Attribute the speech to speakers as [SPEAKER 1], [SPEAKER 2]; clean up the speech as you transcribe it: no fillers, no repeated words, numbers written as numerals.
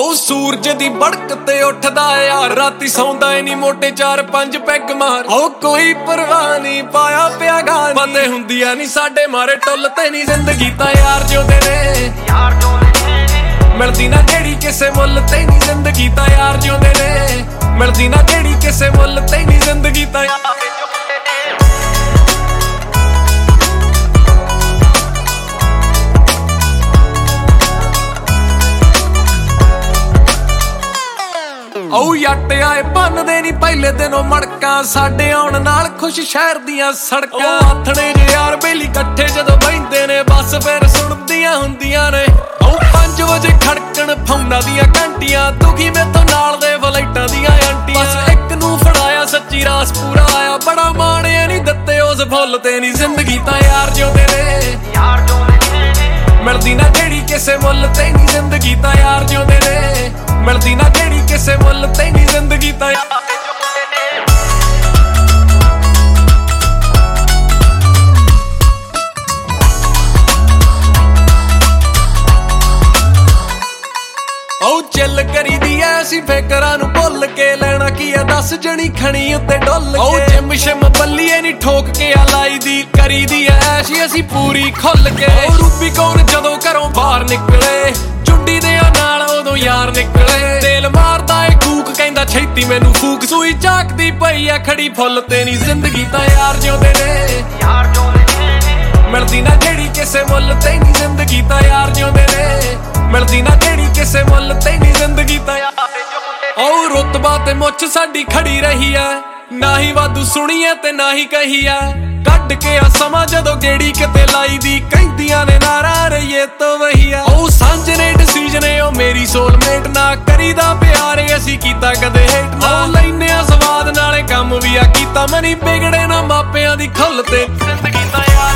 [SPEAKER 1] ਉਹ ਸੂਰਜ ਦੀ ਬੜਕ ਤੇ ਉੱਠਦਾ ਯਾਰ ਰਾਤੀ ਸੌਂਦਾ ਨੀ ਮੋਟੇ 4-5 ਪੈਗ ਮਾਰ ਉਹ ਕੋਈ ਪਰਵਾਹ ਨਹੀਂ ਪਾਇਆ ਪਿਆ ਗਾਨੀ ਪਤੇ ਹੁੰਦੀਆਂ ਨੀ ਸਾਡੇ ਮਾਰੇ ਟੁੱਲ ਤੇ ਨੀ ਜ਼ਿੰਦਗੀ ਤਾਂ ਯਾਰ ਜਿਉਂਦੇ ਨੇ ਮਿਲਦੀ ਨਾ ਜਿਹੜੀ ਕਿਸੇ ਮੁੱਲ ਤੇ ਨੀ ਜ਼ਿੰਦਗੀ ਤਾਂ ਯਾਰ ਜਿਉਂਦੇ ਨੇ ਮਿਲਦੀ ਨਾ ਜਿਹੜੀ ਕਿਸੇ ਮੁੱਲ ਤੇ ਨੀ ਜ਼ਿੰਦਗੀ ਤਾਂ ਉਹ ਜੱਟ ਆਏ ਬੰਨਦੇ ਨੀ ਪਹਿਲੇ ਦਿਨੋਂ ਮੜਕਾਂ ਸਾਡੇ ਆਉਣ ਨਾਲ ਖੁਸ਼ ਸ਼ਹਿਰ ਦੀਆਂ ਸੜਕਾਂ ਆਥਣੇ ਜੇ ਯਾਰ ਬੇਲੀ ਇਕੱਠੇ ਜਦੋਂ ਬਹਿੰਦੇ ਨੇ ਬਸ ਫਿਰ ਸੁਣਦੀਆਂ ਹੁੰਦੀਆਂ ਨੇ ਉਹ 5 ਵਜੇ ਖੜਕਣ ਫੌਨਾਂ ਦੀਆਂ ਘੰਟੀਆਂ ਦੁਖੀ ਮੇਥੋਂ ਨਾਲ ਦੇ ਫਲਾਈਟਾਂ ਦੀਆਂ ਆਂਟੀਆਂ ਬਸ ਇੱਕ ਨੂੰ ਫੜਾਇਆ ਸੱਚੀ ਰਾਸ ਪੂਰਾ ਆਇਆ ਬੜਾ ਮਾਣਿਆ ਨੀ ਦਿੱਤੇ ਉਸ ਫੁੱਲ ਤੇ ਨੀ ਜ਼ਿੰਦਗੀ ਤਾਂ ਯਾਰ ਜਿਉਂਦੇ ਨੇ ਮਿਲਦੀ ਨਾ ਜਿਹੜੀ ਕਿਸੇ ਮੁੱਲ ਤੇ ਨੀ ਜ਼ਿੰਦਗੀ ਤਾਂ ਯਾਰ ਜਿਉਂਦੇ ਨੇ ਮਿਲਦੀ ਨਾ ਜਿਹੜੀ ਕਿਸੇ ਮੁੱਲ ਤੇ ਨੀ ਜ਼ਿੰਦਗੀ ਤਾਂ ਉਹ ਚੱਲ ਕਰੀਦੀ ਐ ਅਸੀਂ ਫਿਕਰਾਂ ਨੂੰ ਭੁੱਲ ਕੇ ਲੈਣਾ ਕੀ ਐ ਦੱਸ ਜਣੀ ਖਣੀ ਉੱਤੇ ਡੁੱਲ ਕੇ ਉਹ ਜਿਮ ਸ਼ਿਮ ਬੱਲੀਏ ਨੀ ਠੋਕ ਕੇ ਆ ਲਾਈ ਦੀ ਕਰੀਦੀ ਐ ਐਸ਼ੀ ਅਸੀਂ ਪੂਰੀ ਖੁੱਲ ਕੇ ਉਹ ਰੂਬੀ ਕੌਣ ਜਦੋਂ ਘਰੋਂ ਬਾਹਰ ਨਿਕਲੇ ਚੁੰਡੀ ਦੇ ਨਾਲ ਉਦੋਂ ਯਾਰ ਨਿਕਲੇ ਤੇਲ ਮਾਰਦਾ ਏ ਕੂਕ ਕਹਿੰਦਾ ਛੇਤੀ ਮੈਨੂੰ ਫੂਕ ਸੂਈ ਝਾਕਦੀ ਪਈ ਆ ਖੜੀ ਫੁੱਲ ਤੇ ਨੀ ਜ਼ਿੰਦਗੀ ਤਾਂ ਯਾਰ ਜਿਉਂਦੇ ਨੇ ਮਿਲਦੀ ਨਾ ਜਿਹੜੀ ਕਿਸੇ ਮੁੱਲ ਤੇ ਨੀ ਜ਼ਿੰਦਗੀ ਤਾਂ ਯਾਰ ਜਿਉਂਦੇ ਨੇ ਮਿਲਦੀ ਨਾ ਜਿਹੜੀ ਕਿਸੇ ਮੁੱਲ ਤੇ ਨੀ ਜ਼ਿੰਦਗੀ ਤਾਂ ਉਹ ਰੁਤਬਾ ਤੇ ਮੁੱਛ ਸਾਡੀ ਖੜੀ ਰਹੀ ਐ ਨਾ ਹੀ ਵਾਧੂ ਸੁਣੀ ਐ ਤੇ ਨਾ ਹੀ ਕਹੀ ਐ ਕੱਢ ਕੇ ਆ ਸਮਾਂ ਜਦੋਂ ਗੇੜੀ ਕਿਤੇ ਲਾਈ ਦੀ ਕਹਿੰਦੀਆਂ ਨੇ ਨਾਰਾ ਰਹੀਏ ਤੋਂ ਵਹੀ ਐ ਉਹ ਸਾਂਝ ਨੇ ਡਿਸੀਜਨ ਏ ਉਹ ਮੇਰੀ ਸੋਲਮੇਟ ਨਾ ਕਰੀਦਾ ਪਿਆਰ ਅਸੀਂ ਕੀਤਾ ਕਦੇ ਹੇਟ ਨਾ ਲੈਨੇ ਆ ਸਵਾਦ ਨਾਲੇ ਕੰਮ ਵੀ ਆ ਕੀਤਾ ਮਨੀ ਵਿਗੜੇ ਨਾ ਮਾਪਿਆਂ ਦੀ ਖੁੱਲ ਤੇ ਜ਼ਿੰਦਗੀ ਤਾਂ ਯਾਰ